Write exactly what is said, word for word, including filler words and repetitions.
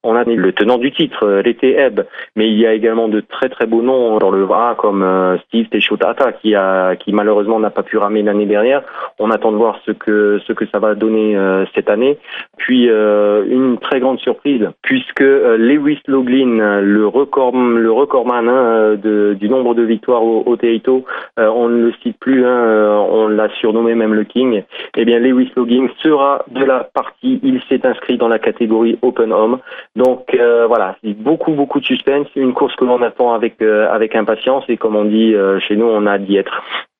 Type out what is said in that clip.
On a le tenant du titre, l'été Ebb, mais il y a également de très très beaux noms dans le bras comme euh, Steve Teshotata qui a qui malheureusement n'a pas pu ramer l'année dernière. On attend de voir ce que ce que ça va donner euh, cette année. Puis euh, une très grande surprise puisque euh, Lewis Loughlin, le record le recordman hein, de, du nombre de victoires au, au Teito, euh, on ne le cite plus, hein, on l'a surnommé même le King. Eh bien Lewis Loughlin sera de la partie. Il s'est inscrit dans la catégorie Open Home. Donc euh, voilà, beaucoup beaucoup de suspense, une course que l'on attend avec euh, avec impatience et comme on dit euh, chez nous, on a hâte d'y être.